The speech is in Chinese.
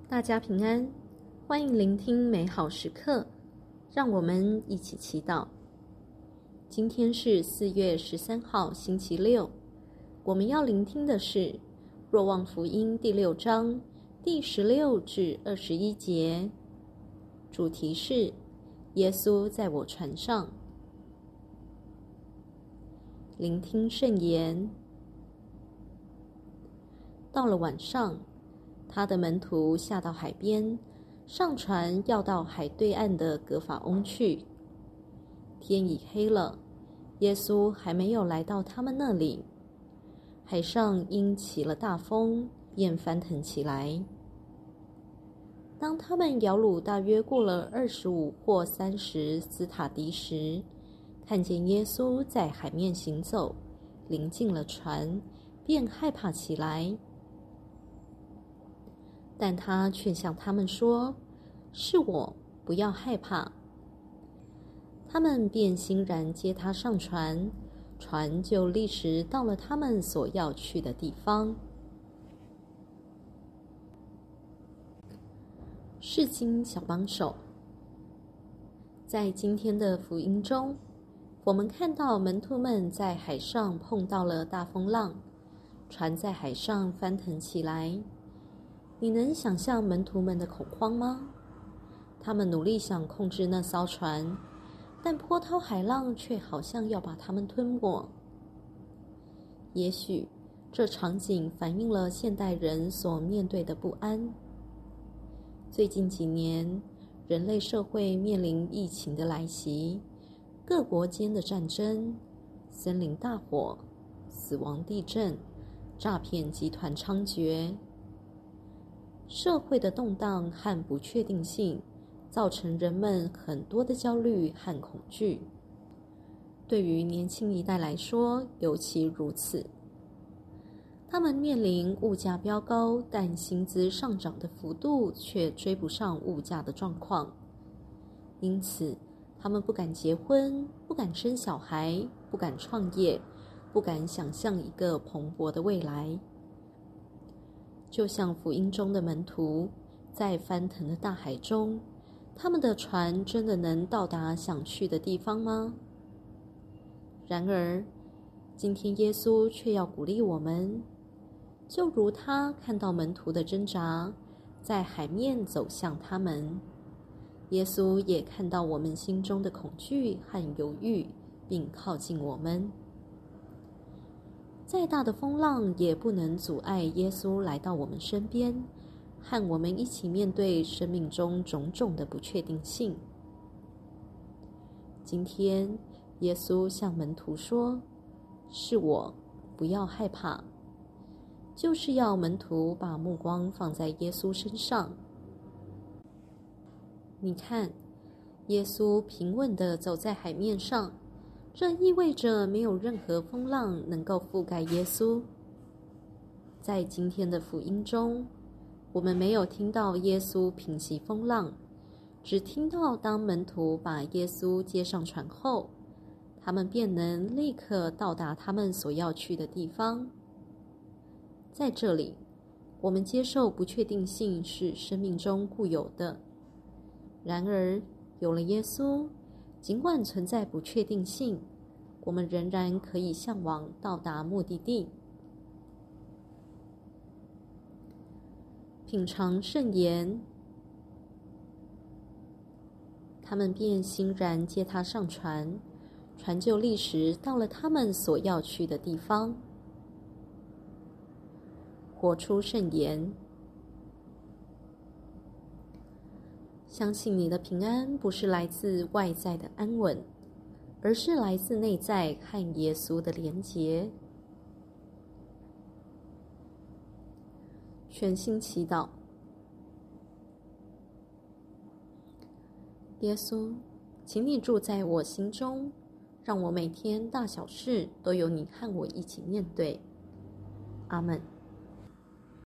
大家平安，欢迎聆听美好时刻，让我们一起祈祷。今天是4月13号星期六，我们要聆听的是若望福音第6章第16至21节，主题是耶稣在我船上。聆听圣言。到了晚上，他的门徒下到海边，上船要到海对岸的葛法翁去。天已黑了，耶稣还没有来到他们那里。海上因起了大风，便翻腾起来。当他们摇橹大约过了25或30斯塔狄时，看见耶稣在海面行走，临近了船，便害怕起来。但他却向他们说：“是我，不要害怕。”他们便欣然接他上船，船就立时到了他们所要去的地方。释经小帮手。在今天的福音中，我们看到门徒们在海上碰到了大风浪，船在海上翻腾起来。你能想象门徒们的恐慌吗？他们努力想控制那艘船，但波涛海浪却好像要把他们吞没。也许这场景反映了现代人所面对的不安。最近几年，人类社会面临疫情的来袭，各国间的战争、森林大火、死亡地震、诈骗集团猖獗。社会的动荡和不确定性造成人们很多的焦虑和恐惧，对于年轻一代来说尤其如此。他们面临物价飙高，但薪资上涨的幅度却追不上物价的状况，因此他们不敢结婚，不敢生小孩，不敢创业，不敢想象一个蓬勃的未来。就像福音中的门徒，在翻腾的大海中，他们的船真的能到达想去的地方吗？然而，今天耶稣却要鼓励我们，就如他看到门徒的挣扎，在海面走向他们，耶稣也看到我们心中的恐惧和犹豫，并靠近我们。再大的风浪也不能阻碍耶稣来到我们身边，和我们一起面对生命中种种的不确定性。今天，耶稣向门徒说：“是我，不要害怕。”就是要门徒把目光放在耶稣身上。你看，耶稣平稳地走在海面上，这意味着没有任何风浪能够覆盖耶稣。在今天的福音中，我们没有听到耶稣平息风浪，只听到当门徒把耶稣接上船后，他们便能立刻到达他们所要去的地方。在这里，我们接受不确定性是生命中固有的。然而，有了耶稣，尽管存在不确定性，我们仍然可以向往到达目的地。品尝圣言。他们便欣然接他上船，船就立时到了他们所要去的地方。活出圣言。相信你的平安不是来自外在的安稳，而是来自内在和耶稣的连结。全心祈祷。耶稣，请你住在我心中，让我每天大小事都有你和我一起面对。阿们。